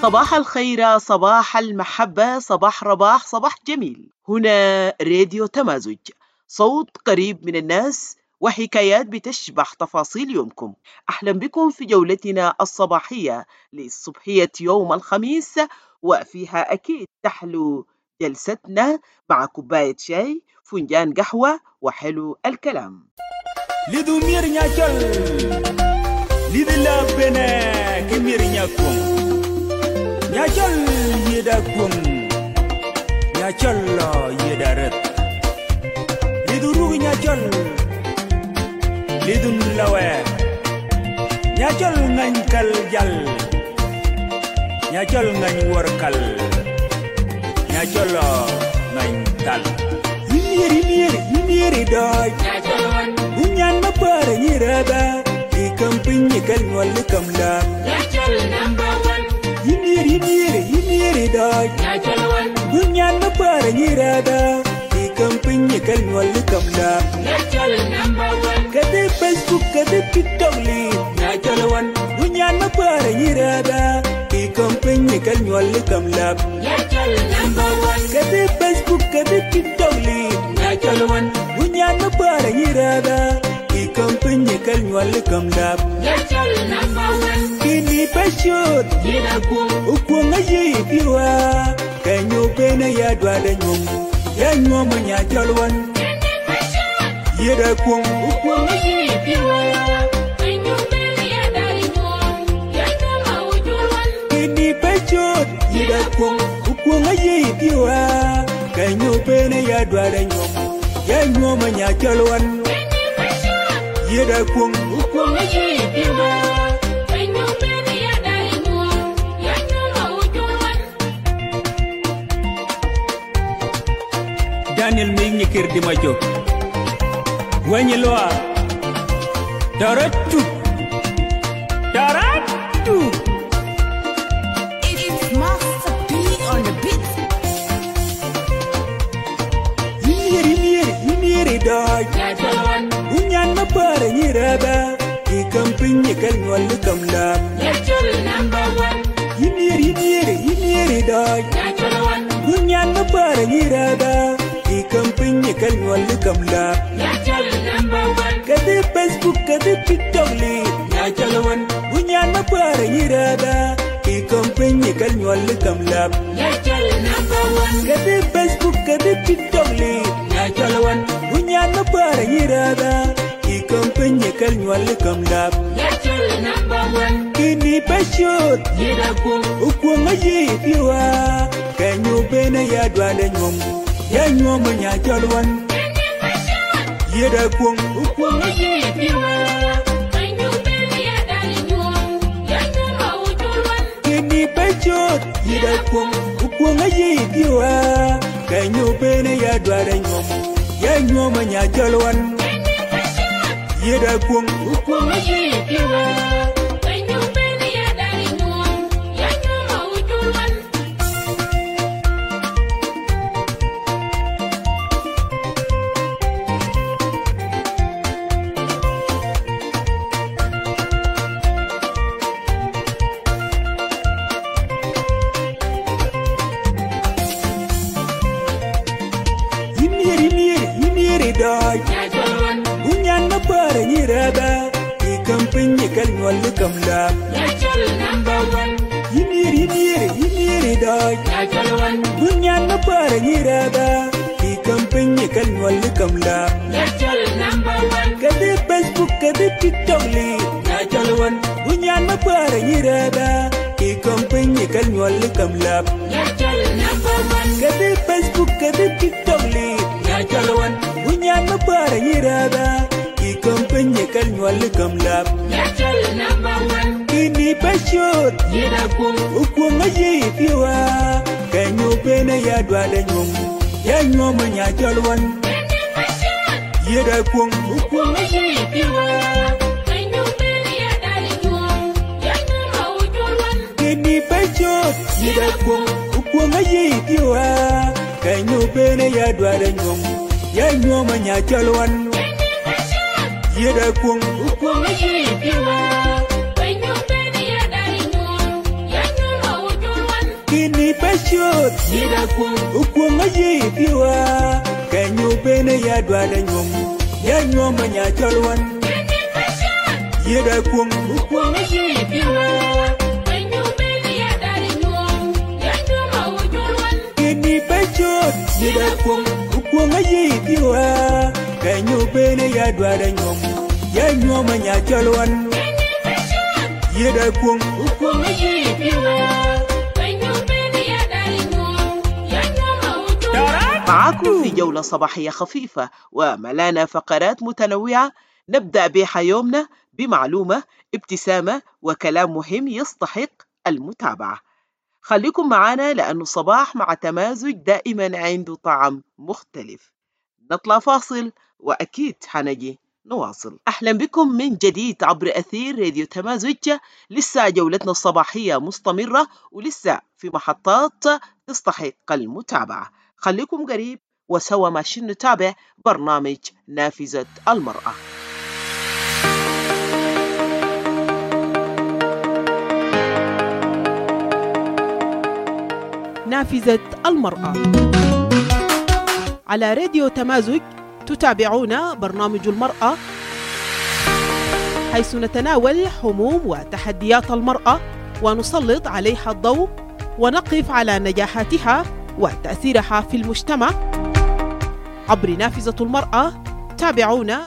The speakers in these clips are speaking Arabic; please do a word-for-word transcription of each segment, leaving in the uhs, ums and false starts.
صباح الخير، صباح المحبة، صباح رباح، صباح جميل. هنا راديو تمازج، صوت قريب من الناس وحكايات بتشبح تفاصيل يومكم. أهلا بكم في جولتنا الصباحية لصبحية يوم الخميس، وفيها أكيد تحلو جلستنا مع كوباية شاي، فنجان قهوة، وحلو الكلام. لذو مير نياجل لذو لابنا كمير نياكم نياجل يداكم نياجل يدارت لذو روح نياجل لذو نلوى نياجل ننكل جل نياجل ننوركل نياجل ننكل يمير يمير يمير داي Bunyan mapara nyiraba ikampinyi kalwal kamla Yachal number one Yimir yimir yimir dog Yachal one Bunyan mapara nyiraba ikampinyi kalwal kamla Yachal number one Kade Facebook kade TikTok li Yachal one Bunyan mapara nyiraba ikampinyi kalwal kamla Yachal number one Kade Facebook kade TikTok li Yachal one Bunyan mapara nyiraba ikampinyi kalwal kamla Yachal number one Kini pashot Yina kum Ukwanga yipiwa Kanyo pena ya dwada nyum Ya nyoma nyachal one Kini pashot Yina kum Ukwanga yipiwa Kanyo pena ya dwada nyum Ya nyoma ujul one Kini pashot Yina kum Ukwanga yipiwa Kanyo pena ya dwada nyum Ya nyoma nyachal one Yeda kum ukum yipiwa Kanyo pena ya dwada nyum Ya nyoma ujul one Daniel Mingi kirdi majo Wenye loa Daratu Daratu It's Master P on the beat. Yimiri yimiri yimiri dog Yachal one Bunyan mapara nyiraba ikampinyi kalwal kamla Yachal number one Yimiri yimiri yimiri dog Yachal one Bunyan mapara nyiraba ikampinyi kalwal kamla Yachal number one Kade Facebook kade TikTok li Yachal one Bunyan mapara nyiraba ikampinyi kalwal kamla Yachal number one Kade Facebook kade TikTok li Yachal one Bunyan mapara nyiraba ikampinyi kalwal kamla Yachal number one Kini pashot Yida kum Ukwanga yipiwa Kanyo pena ya dwada nyum Ya nyoma nyachal one Kini pashot Yida kum Ukwanga yipiwa Kanyo pena ya dwada nyum Ya nyoma ujul one Kini pashot Yida kum Ukwanga yipiwa Kanyo pena ya dwada nyum Ya nyoma nyachal one Yeda kum ukwanga yipiwa Kanyo pena ya dwada nyum Ya nyoma ujul one Yimiri yimiri yimiri dog Yachal one Bunyan mapara nyiraba ikampinyi kalwal kamla Yachal number one Yimiri yimiri yimiri dog Yachal one Bunyan mapara nyiraba ikampinyi kalwal kamla Yachal number one Kade Facebook kade TikTok li Yachal one Bunyan mapara nyiraba ikampinyi kalwal kamla Yachal number one Kade Facebook kade TikTok li Yachal one Bunyan mapara nyiraba ikampinyi kalwal kamla Yachal number one Kini pashot Yida kum Ukwanga yipiwa Kanyo pena ya dwada nyum Ya nyoma nyachal one Kini pashot Yida kum Ukwanga yipiwa Kanyo pena ya dwada nyum Ya nyoma ujul one Kini pashot Yida kum Ukwanga yipiwa Kanyo pena ya dwada nyum Ya nyoma nyachal one Yeda kum Ukwanga yipiwa Kanyo pena ya dwada nyum Ya nyoma ujul bechot yeda kwong ukwong ayi piwa kanyo bene ya dwada nyom ya nyom nya cholwan yeda kwong ukwong ayi piwa kanyo bene ya dwada nyom ya nyom cholwan kini bechot yeda kwong ukwong ayi piwa kanyo bene ya dwada nyom ya nyom nya cholwan yeda kwong ukwong ayi piwa. معكم في جولة صباحية خفيفة وملانا فقرات متنوعة. نبدأ بها يومنا بمعلومة، ابتسامة، وكلام مهم يستحق المتابعة. خليكم معنا لأن الصباح مع تمازج دائما عنده طعم مختلف. نطلع فاصل وأكيد حنجي نواصل. أهلا بكم من جديد عبر أثير راديو تمازج. لسه جولتنا الصباحية مستمرة ولسه في محطات تستحق المتابعة. خليكم قريب وسوا ماشيين نتابع برنامج نافذة المرأة. نافذة المرأة على راديو تمازج. تتابعون برنامج المرأة حيث نتناول هموم وتحديات المرأة ونسلط عليها الضوء ونقف على نجاحاتها وتأثيرها في المجتمع عبر نافذة المرأة. تابعونا.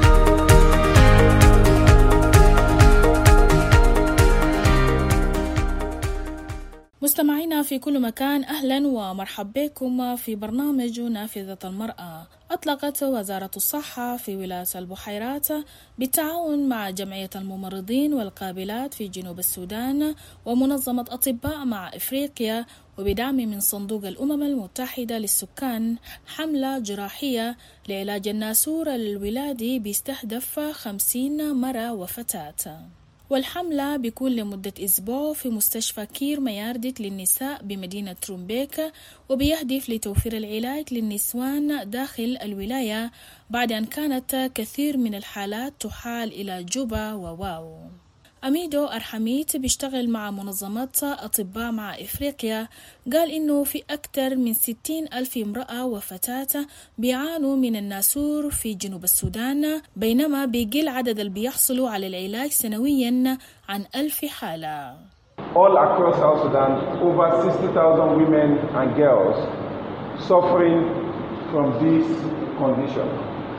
مستمعينا في كل مكان، أهلا ومرحبا بكم في برنامج نافذة المرأة. أطلقت وزارة الصحة في ولاية البحيرات بالتعاون مع جمعية الممرضين والقابلات في جنوب السودان ومنظمة أطباء مع إفريقيا وبدعم من صندوق الأمم المتحدة للسكان حملة جراحية لعلاج الناسور الولادي بيستهدف خمسين مرة وفتاة. والحملة بيكون لمدة أسبوع في مستشفى كير مياردت للنساء بمدينة رومبيك، وبيهدف لتوفير العلاج للنسوان داخل الولاية بعد أن كانت كثير من الحالات تحال إلى جوبا وواو. أميدو أرحميت بيشتغل مع منظمة أطباء مع إفريقيا، قال إنه في أكثر من ستين ألف امرأة وفتاة بيعانوا من الناسور في جنوب السودان، بينما بيقل عدد اللي بيحصلوا على العلاج سنويا عن ألف حالة. All across South Sudan, over sixty thousand women and girls suffering from this condition.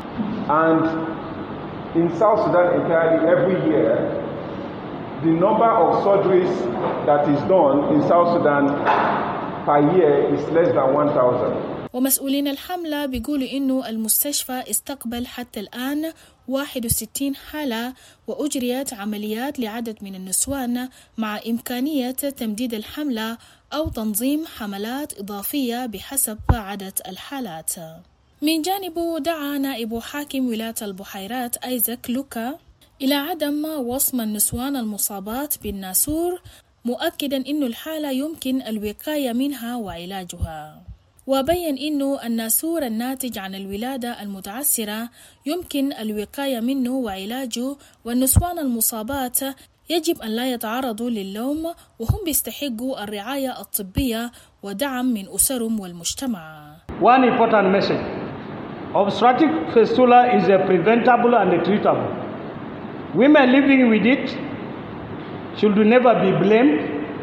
And in South Sudan entirely, every year, the number of surgeries that is done in South Sudan per year is less than one thousand. ومسؤولين الحملة بيقولوا إنه المستشفى استقبل حتى الآن واحد وستين حالة وأجريت عمليات لعدد من النسوان، مع إمكانية تمديد الحملة أو تنظيم حملات إضافية بحسب عدد الحالات. من جانبه دعا نائب حاكم ولاية البحيرات أيزاك لوكا إلى عدم وصم النسوان المصابات بالناسور، مؤكدا أن الحالة يمكن الوقاية منها وعلاجها. وبين أنه الناسور الناتج عن الولادة المتعسرة يمكن الوقاية منه وعلاجه، والنسوان المصابات يجب أن لا يتعرضوا للوم وهم بيستحقوا الرعاية الطبية ودعم من أسرهم والمجتمع. One important message: obstetric fistula is a preventable and treatable. Women living with it should never be blamed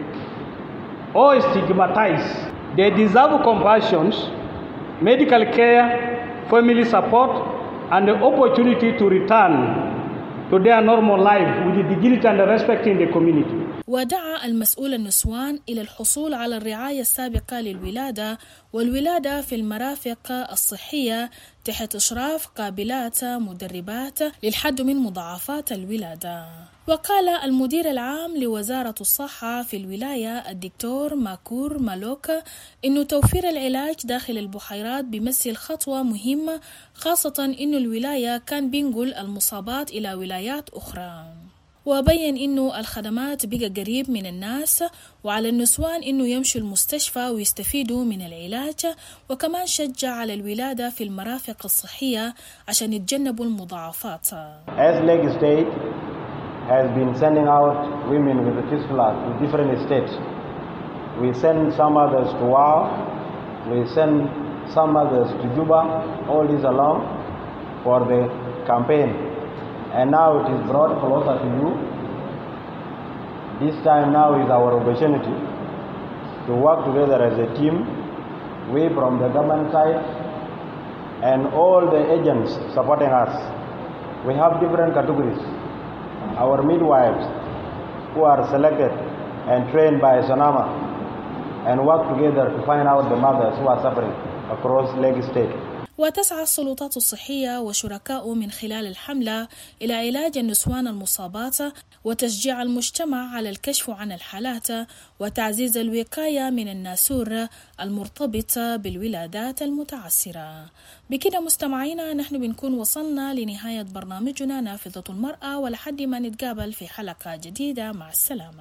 or stigmatized. They deserve compassion, medical care, family support, and the opportunity to return to their normal life with dignity and respect in the community. ودعا المسؤول النسوان إلى الحصول على الرعاية السابقة للولادة والولادة في المرافق الصحية تحت إشراف قابلات مدربات للحد من مضاعفات الولادة. وقال المدير العام لوزارة الصحة في الولاية الدكتور ماكور مالوك إنه توفير العلاج داخل البحيرات بيمثل خطوة مهمة، خاصة إنه الولاية كان بينقل المصابات إلى ولايات أخرى. وبين إنه الخدمات بقى قريب من الناس، وعلى النسوان إنه يمشوا المستشفى ويستفيدوا من العلاج، وكمان شجع على الولادة في المرافق الصحية عشان يتجنبوا المضاعفات. As Lagos State has been sending out women with the fistula to different states We send some others to Wau. We send some others to Juba, all this along for the campaign. And now it is brought closer to you. This time now is our opportunity to work together as a team, we from the government side and all the agents supporting us. We have different categories. Our midwives who are selected and trained by Sonama and work together to find out the mothers who are suffering across Lake State. وتسعى السلطات الصحية وشركاء من خلال الحملة إلى علاج النسوان المصابات وتشجيع المجتمع على الكشف عن الحالات وتعزيز الوقاية من الناسور المرتبطة بالولادات المتعسرة. بكده مستمعينا نحن بنكون وصلنا لنهاية برنامجنا نافذة المرأة، ولحد ما نتقابل في حلقة جديدة، مع السلامة.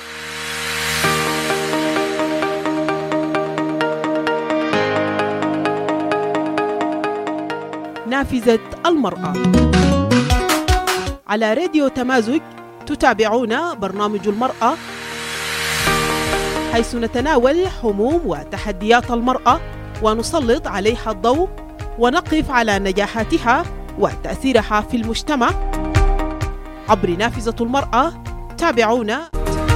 نافذة المرأة على راديو تمازج. تتابعون برنامج المرأة حيث نتناول هموم وتحديات المرأة ونسلط عليها الضوء ونقف على نجاحاتها وتأثيرها في المجتمع عبر نافذة المرأة. تابعونا.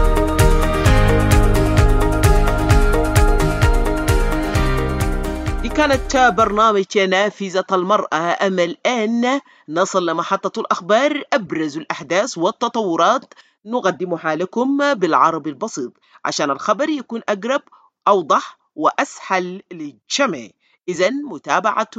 كانت برنامج نافذة المرأة. أما الآن نصل لمحطة الأخبار، أبرز الأحداث والتطورات نقدمها لكم بالعربي البسيط عشان الخبر يكون أقرب أوضح وأسهل للجميع. إذن متابعة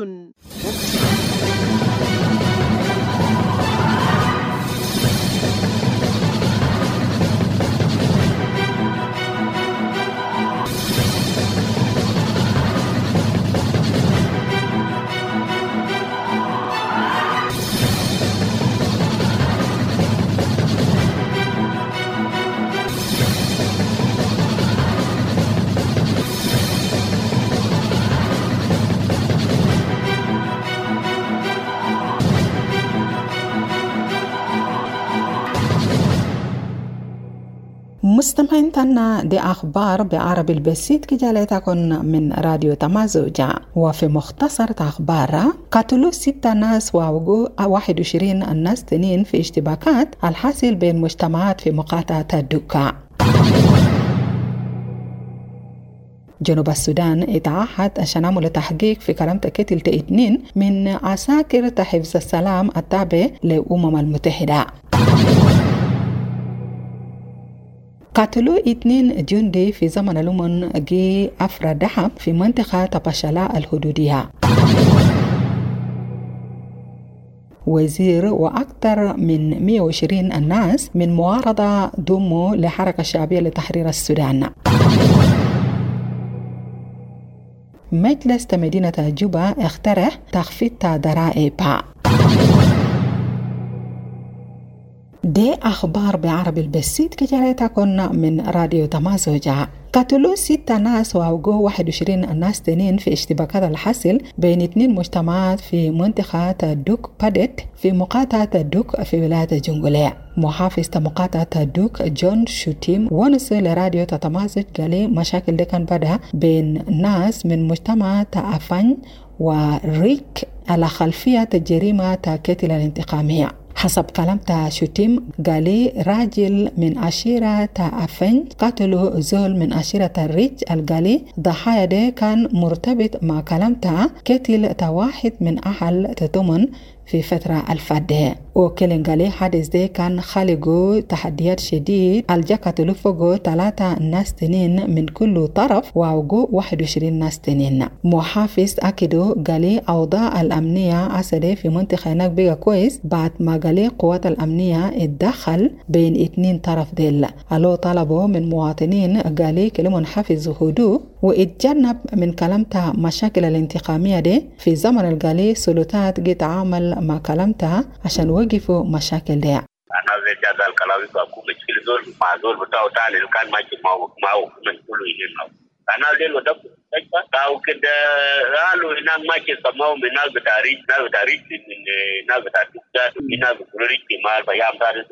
مستمعين تنا دي أخبار بعربي البسيط كجالتكن من راديو تمازوجة. وفي مختصر أخبار، قتلوا ستة ناس ووقوا واحد وعشرين الناس تنين في اشتباكات الحاصل بين مجتمعات في مقاطعة الدكا. جنوب السودان اتعهد الشنام لتحقيق في كلام تكتل اثنين من عساكر حفظ السلام التابع للأمم المتحدة. قتلوا اثنين جندي في زمن الأمم جي أفرا دحب في منطقة تبشلا الحدودية. وزير وأكثر من مئة وعشرين الناس من معارضة ضموا لحركة الشعبية لتحرير السودان. مجلس مدينة جوبا اقترح تخفيض ضرائب. دي أخبار بعربي البسيط كجريتكن من راديو تمازوجة. قتلوا ستة ناس ووقوا واحد وعشرين الناس تانيين في اشتباكات الحاصل بين اثنين مجتمعات في منطقة دوك بادت في مقاطعة دوك في ولاية جنجولية. محافظ مقاطعة دوك جون شوتيم ونس لراديو تمازج قال مشاكل دي كان بدأ بين ناس من مجتمع أفن وريك على خلفية الجريمة القتل الانتقامية. حسب كلام شوتيم قالي راجل من عشيرة أفن قتلوا زول من عشيرة الريج. القالي ضحايا دي كان مرتبط مع كلام قتل واحد من أهل تضمن في فترة الفادة. وكلن قالي حادث دي كان خالقوا تحديات شديد. الجاكة تلفقوا ثلاثة ناس تنين من كل طرف ووقوا واحد وعشرين ناس تنين. محافظ أكدوا قالي أوضاع الأمنية أسدي في منطقة هناك بيغا كويس بعد ما قالي قوات الأمنية اتدخل بين اثنين طرف ديل. ألو طلبوا من مواطنين قالي كلمون حافظ هدوء واتجنب من كلامتها مشاكل الانتقامية دي في زمن القالي سلطات جي تعامل مع كلامتها عشان وقفوا مشاكل دي. أنا زيادة الكلام يقول مشكلة زول مع زول بتاعه تاني اللي كان ماشي معه معه من كله يجينا. أنا ليه لو دب تاو كده قالوا هناك ماشي سماو من ناس بتاريخ ناس بتاريخ من ناس بتاريخ ناس بتاريخ ما البيام تاريخ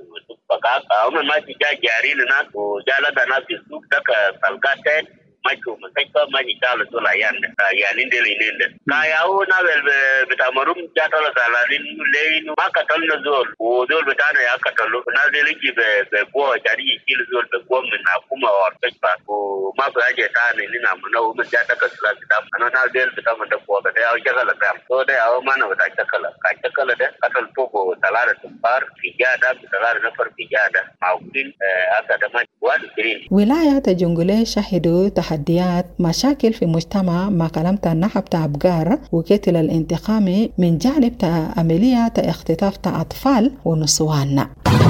فكاك أو ما تجا جارين ناس وجالا ناس يسوق تك سالكاتين macho masaipa maji talo dola yanda ya ninde le ninde kaya o na bel bitamarum jatala dalalin leinu makatal na zol o zol bitana ya katalo na dele ki be be bo jari kil zol be bo min na kuma wa pepa ko ma ba je tane ni na mun o mun jata ka sala bitam ana na del bitam da ko da ya jagala da so da ya ma na da takala ka takala da katal to ko talara tumbar fijada talara na far fijada maukin aka da ma wadi green ولاية جنجولي شهدوا تحديات مشاكل في مجتمع ما كلمت النحب أبقار وكتل الانتقام من جانب عملية اختطاف أطفال ونسوان.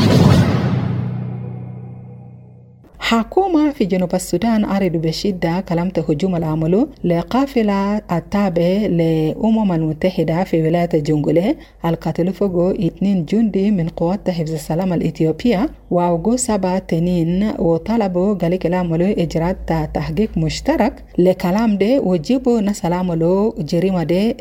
حكومة في جنوب السودان أريد بشدة كلمة هجوم العمل لقافلة التابع لأمم المتحدة في ولاية جنجولي القتل فوق اثنين جندي من قوات حفظ السلام الإثيوبية وأوجو سبعة تنين وطلبوا قالك العمل إجراء تحقيق مشترك لكلام ده وجيبوا ناس العمل جريمة ده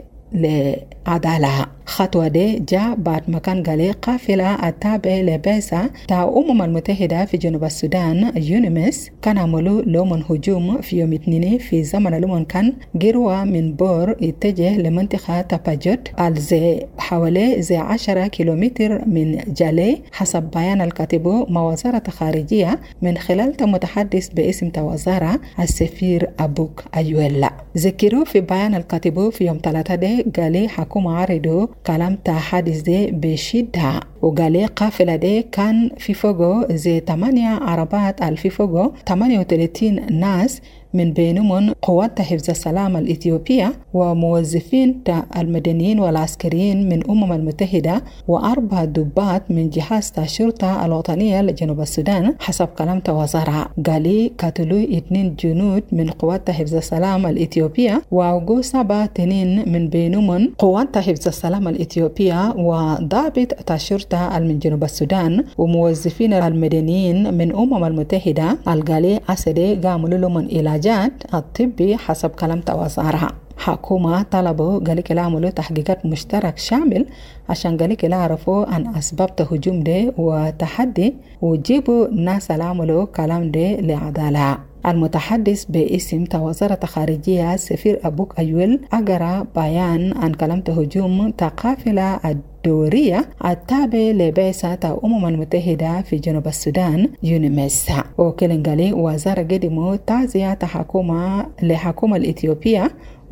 لعدالة. خطوة دي جاء بعد ما كان قالي قافلة التابع لبعثة تاع أمم المتحدة في جنوب السودان يونيمس كان عملوا لهم هجوم في يوم اثنين في زمن لهم كان جروا من بور يتجه لمنطقة تاباجوت الزي حوالي زي عشرة كيلومتر من جالي حسب بيان الكاتبو مع وزارة خارجية من خلال متحدث باسم وزارة السفير أبوك أيويلا. ذكروا في بيان الكاتبو في يوم ثلاثة دي قالي حكومة عرضوا كلام تحدث دي بشدة وقالي قافلة دي كان في فوقه زي ثمانية عربات الفي فوقه ثمانية وثلاثين ناس من بينهم قوات حفظ السلام الإثيوبية وموظفين المدنيين والعسكريين من أمم المتحدة وأربع دبات من جهاز الشرطة الوطنية لجنوب السودان حسب كلام وزارة. قالي قتلوا اثنين جنود من قوات حفظ السلام الإثيوبية وأوجو سبعة تنين من بينهم قوات حفظ السلام الإثيوبية وضابط الشرطة من جنوب السودان وموظفين المدنيين من أمم المتحدة. القالي أسدي قاموا لهم إلى الطبي حسب كلام وزارة. حكومة طلبوا قالك العملوا تحقيقات مشترك شامل عشان قالك يعرفوا عن أسباب تهجم ده وتحدي وجيبوا ناس العملوا كلام ده لعدالة. المتحدث باسم وزارة خارجية سفير أبوك أيويل أقرأ بيان عن كلام هجوم قافلة الدورية التابع لبعثة أمم المتحدة في جنوب السودان يونيمس. وكلنغالي وزارة قدموا تعزية حكومة لحكومة الإثيوبية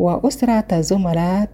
وأسرة زملاء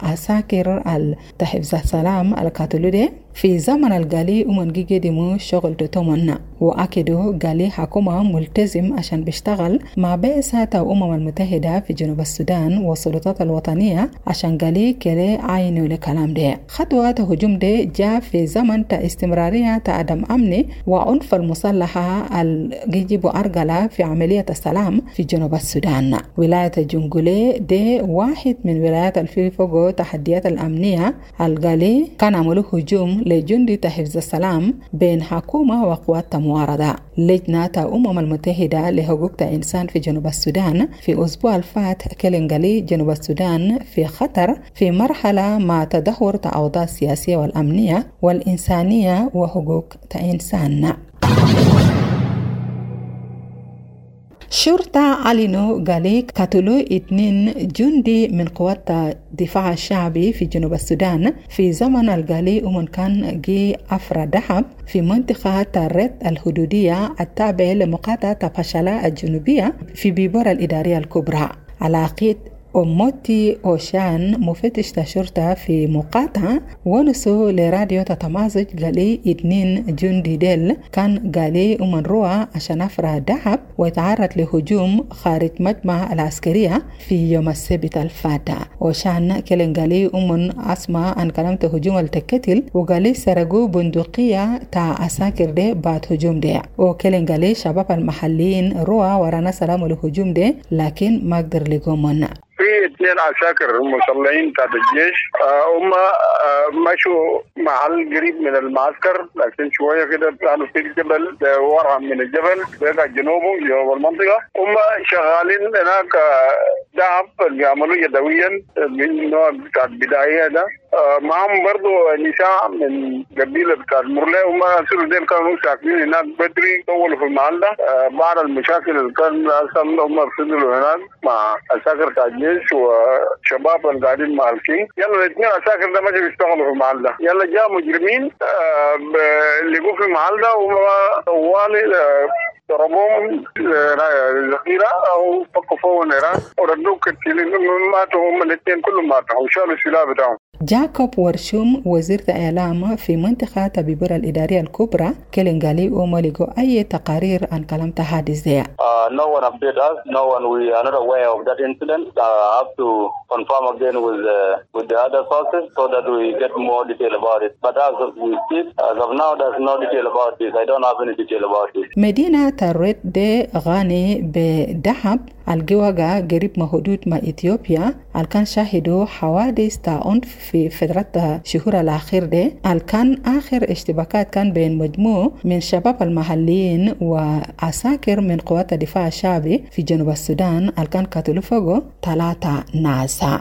عساكر الحفظ السلام الكاثوليكي في زمن القالي ومن قدموا شغل تومن وأكدوا قالي حكومة ملتزم عشان بيشتغل مع بعثة أمم المتحدة في جنوب السودان والسلطات الوطنية عشان قالي كلي عينوا لكلام ده. خطوات هجوم ده جاء في زمن استمرارية عدم أمني وعنف المسلحة الجيب أرجلة في عملية السلام في جنوب السودان. ولاية جنجولي ده واحد من ولايات الفي فوق تحديات الأمنية. القالي كان عملوا هجوم لجندي حفظ السلام بين حكومة وقوات معارضة. لجنة أمم المتحدة لحقوق الإنسان في جنوب السودان في أسبوع الفات كلنغالي جنوب السودان في خطر في مرحلة مع تدهور الأوضاع السياسية والأمنية والإنسانية وحقوق الإنسان. شرطة أعلنوا قالي قتلوا اثنين جندي من قوات الدفاع الشعبي في جنوب السودان في زمن القالي ومن كان جي أفرا دحب في منطقة الرد الحدودية التابعة لمقاطعة باشالا الجنوبية في بيبور الإدارية الكبرى. على قيد أموتي أوشان مفتش الشرطة في مقاطعة ونسو لراديو تتمازج قالي اثنين جندي ديل كان قالي ومن روى عشان أفرا دحب ويتعرض لهجوم خارج مجمع العسكرية في يوم السبت الفاتح. أوشان كلن قالي ومن أسمع عن كلمة هجوم التكتل وقالي سرقوا بندقية تاع عساكر دي بعد هجوم دي. وكلن قالي شباب المحليين روى ورانا سلام الهجوم دي لكن ما قدر لقومنا. في اثنين عساكر مسلحين تحت الجيش هم مشوا محل قريب من المعسكر لكن شويه كده كانوا في الجبل ورا من الجبل بقى جنوبه جنوب المنطقه. هم شغالين هناك دهب بيعملوا يدويا من النوع بتاع البدايه ده معهم برضو نساء من قبيلة بتاع المرلة وما يصيروا ديل كانوا ساكنين هناك بدري طولوا في المحل ده. بعض المشاكل اللي كان أصلا هم فضلوا هناك مع عساكر بتاع الجيش وشباب اللي قاعدين مع الكينج. يلا الاثنين عساكر ده ما جاوا يشتغلوا في المحل ده. يلا جاء مجرمين لقوا في المحل ده وطوالي ضربوهم ذخيرة أو فكوا فوق النيران وردوا كتير ماتوا هم الاثنين كلهم ماتوا وشالوا السلاح بتاعهم. جاكوب ورشوم وزير الإعلام في منطقة تبيبورا الإدارية الكبرى كلينغالي وموليغو أي تقارير عن كلام حادث ده. Uh, no one updated us. No one. We are not aware of that incident. I uh, have to confirm again with uh, with the other sources so that we get more detail about it. But as of we speak, as of now, there's no detail about this. I don't have any detail about this. مدينة تاريت دي غاني بدهب الجواجا قريب من حدود مع إثيوبيا الكان شاهدوا حوادث تعنف في فترة شهور الأخير دي. الكان آخر اشتباكات كان بين مجموع من شباب المحليين وعساكر من قوات الدفاع الشعبي في جنوب السودان الكان قتلوا فوقه ثلاثة ناسا.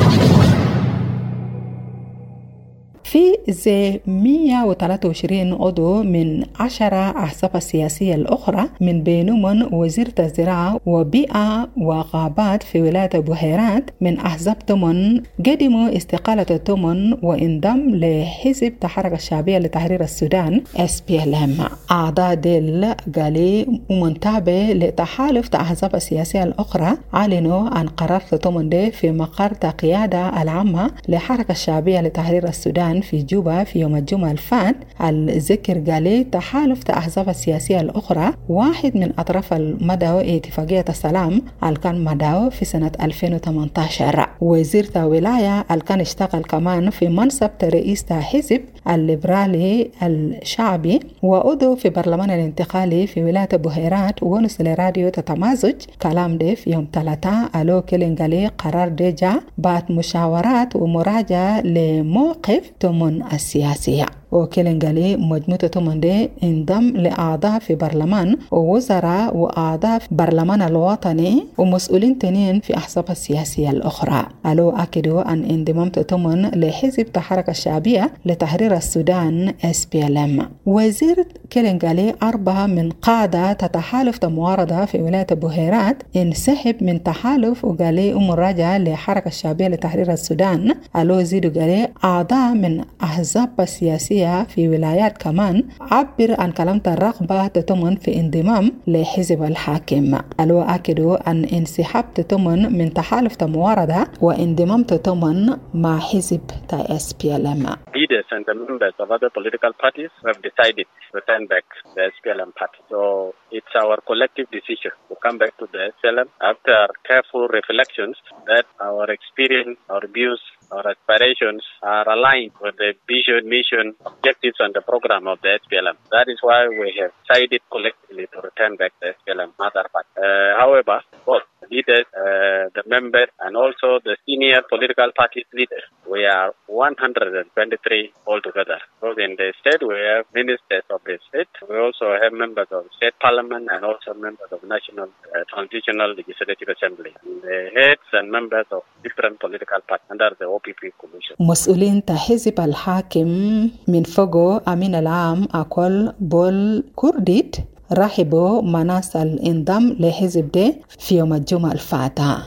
في زي مية وثلاثة وعشرين عضو من عشرة أحزاب السياسية الأخرى من بينهم وزيرة الزراعة وبيئة وغابات في ولاية بحيرات من أحزاب تمن قدموا استقالة تمن وانضم لحزب الحركة الشعبية لتحرير السودان إس بي إل إم. أعضاء ديل قالي ومنتابع لتحالف الأحزاب السياسية الأخرى أعلنوا عن قرار تمن دي في مقر القيادة العامة للحركة الشعبية لتحرير السودان في جوبا في يوم الجمعة الفات. الذكر قالي تحالف الأحزاب السياسية الأخرى واحد من أطراف المدعو اتفاقية السلام الكان مدعو في سنة ألفين وثمانية عشر. وزير الولاية الكان اشتغل كمان في منصب رئيس حزب الليبرالي الشعبي وعضو في برلمان الانتقالي في ولاية بحيرات ونص لراديو تتمازج كلام ده في يوم ثلاثة. ألو كلينغالي قرار ديجا بعد مشاورات ومراجعة لموقف تمن السياسية. وكلينغالي مجموعة تمن دي انضم لأعضاء في برلمان ووزراء وأعضاء في برلمان الوطني ومسؤولين تانيين في أحزاب السياسية الأخرى. ألو أكدوا عن انضمام تمن لحزب الحركة الشعبية لتحرير السودان إس بي إل إم. وزير كلينغالي أربعة من قادة تتحالف المعارضة في ولاية بحيرات انسحب من تحالف وقالي مراجعة لحركة الشعبية لتحرير السودان. ألو زيدوا قالي أعضاء من أحزاب السياسية في ولايات كمان عبر عن كلام الرغبة تتمن في انضمام لحزب الحاكم. ألو أكدوا أن انسحاب تتمن من تحالف المعارضة وانضمام تتمن مع حزب إس بي إل إم. Leaders and the members of other political parties have decided to return back to the S P L M party. So it's our collective decision to come back to the S P L M after careful reflections that our experience, our views, our aspirations are aligned with the vision, mission, objectives and the program of the S P L M. That is why we have decided collectively to return back to the S P L M other party. Uh, however, both the leaders, uh, the members and also the senior political parties leaders, we are one hundred twenty-three altogether. So in the state we have ministers of the state, we also have members of state parliament and also members of national uh, transitional legislative assembly, the heads and members of different political parties under the O P P commission. مسؤولين حزب الحاكم من فوقه أمين العام أكل بول كرديت رحبوا مناص الانضم لحزب ده في يوم الجمعة الفاتحة.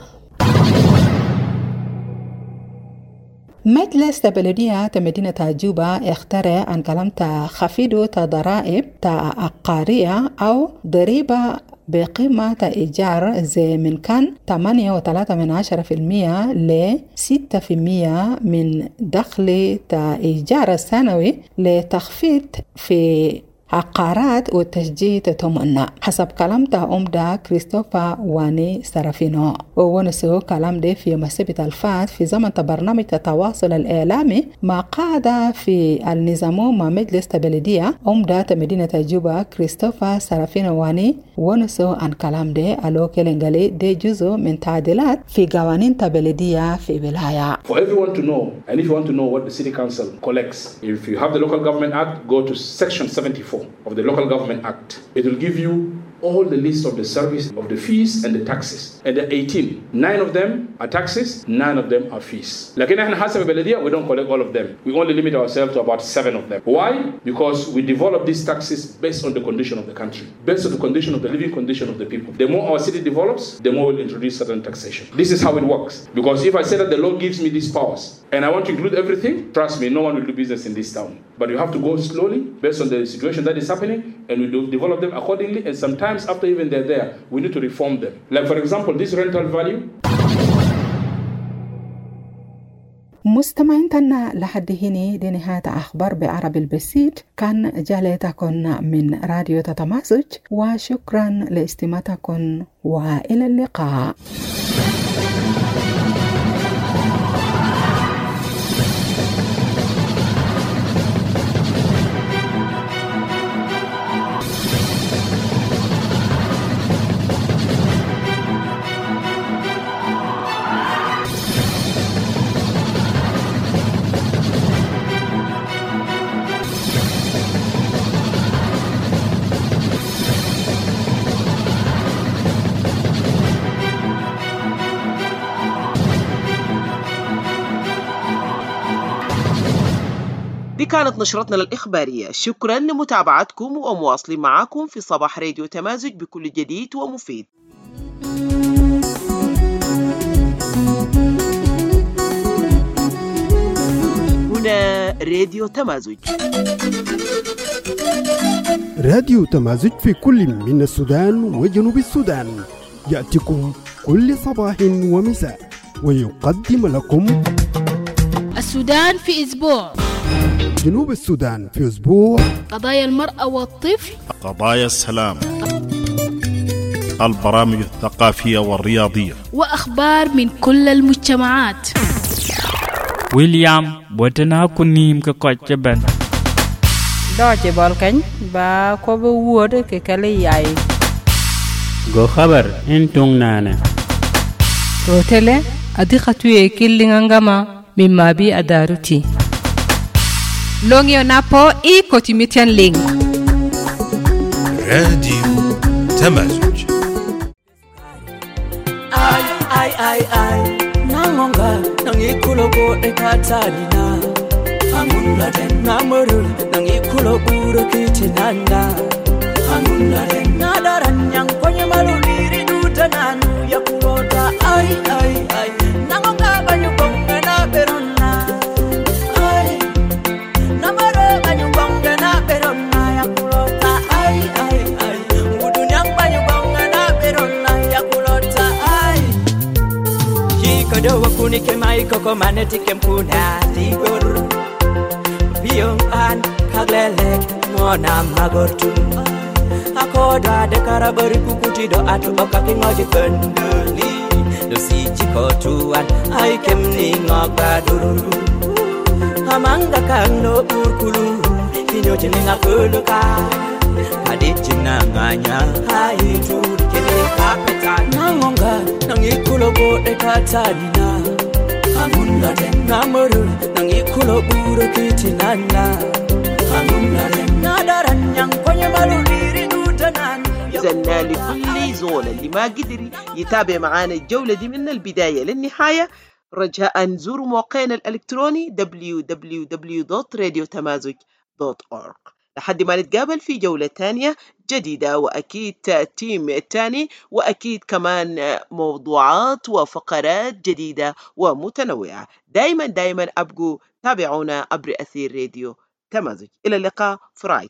مجلس البلدية مدينة جوبا اخترع عن كلام تخفيض ضرائب عقارية أو ضريبة بقيمة إيجار زي من كان ثمانية وثلاثة من عشرة في المية ل ستة في المية من دخل إيجار السنوي لتخفيض في عقارات وتشجيع تمنى حسب كلام أمدا كريستوفر واني سرافينو. ونسو كلام ده في يوم السبت الفات في زمن برنامج التواصل الإعلامي مع قاعدة في النظام مع مجلس البلدية أمدا مدينة جوبا كريستوفر سرافينو واني. ونسو عن كلام ده ألو كلينغالي ده جزء من تعديلات في قوانين البلدية في ولاية. For everyone to know, and if you want to know what the city council collects, if you have the Local Government Act, go to section seventy-four of the Local Government Act. It will give you all the list of the service of the fees and the taxes. And the eighteen, nine of them are taxes, nine of them are fees. لكن احنا حسب البلدية we don't collect all of them. We only limit ourselves to about seven of them. Why? Because we develop these taxes based on the condition of the country, based on the condition of the living condition of the people. The more our city develops, the more we'll introduce certain taxation. This is how it works. Because if I say that the law gives me these powers and I want to include everything, trust me, no one will do business in this town. But you have to go slowly based on the situation that is happening, and we do develop them accordingly. And sometimes after even they're there, we need to reform them. Like for example, this rental value. مستمعيننا لحد هنا دي نهاية أخبار بعربي البسيط. كان جاليتكم من راديو تتمازج، وشكرا لاستماعتكم وإلى اللقاء. دي كانت نشرتنا الإخبارية. شكرا لمتابعتكم ومواصلين معاكم في صباح راديو تمازج بكل جديد ومفيد. هنا راديو تمازج. راديو تمازج في كل من السودان وجنوب السودان يأتيكم كل صباح ومساء، ويقدم لكم السودان في أسبوع، جنوب السودان في أسبوع، قضايا المرأة والطفل، قضايا السلام، البرامج الثقافية والرياضية، وأخبار من كل المجتمعات. ويليام بوتنا كنيم كقوتشبن دوجي بالكن با كوبو وود ككلي ياي go خبر انتون نانا روتله ادي خطوي كيلينغاما مما بي اداروتي لونيو نابو اي كوتيميتيان لينك راديو تمازج. اي اي اي اي nangonga nangikulo ko ekatanina angunda den namuru nangikulo buro kitinanda angunda den nadaran yang konye maludiri dutananu yakulota ai ai ai nangonga banyu bonga na beronna ai namara banyu bonga na beronna yakulota ai ai ai mudunyang banyu bonga na beronna yakulota ai kodo wakuni kemai koko maneti kempuna digor biong an kaglelek mona magortu akoda de karabari kukuti do atu okaki ngoje kendeli do si chikotuan ai kemni ngabaduru amanga kando urkulu kinyoje ninga kuluka kadijina nganya hai tur kene kapeta nangonga nangikulo bo ekatanina angunda den namuru nangikulo buro kitinana angunda den nadaran yang konye maludiri dutanan. إذن لكل زول اللي ما قدر يتابع معانا الجولة دي من البداية للنهاية، رجاء زوروا موقعنا الإلكتروني دبليو دبليو دبليو دوت راديو تمازج دوت أورغ لحد ما نتقابل في جولة تانية جديدة، وأكيد تيم تاني، وأكيد كمان موضوعات وفقرات جديدة ومتنوعة. دايما دايما أبقوا تابعونا عبر أثير راديو تمازج. إلى اللقاء، فراي.